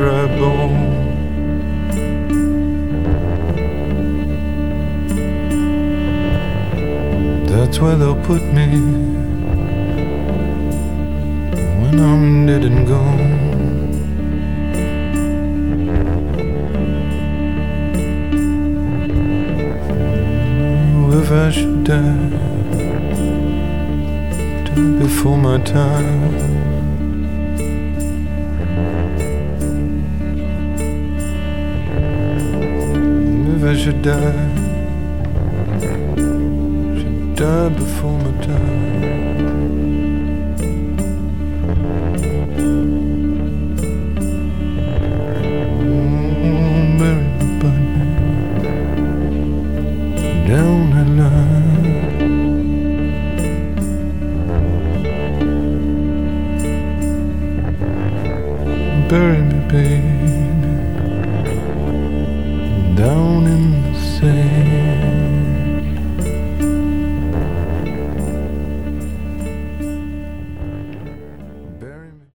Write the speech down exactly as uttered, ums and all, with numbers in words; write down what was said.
dry bone. That's where they'll put me when I'm dead and gone. Oh, if I should die, die before my time. If I should die, should die before my time. Mm, bury my body down the line. Bury me, baby, down in the sand.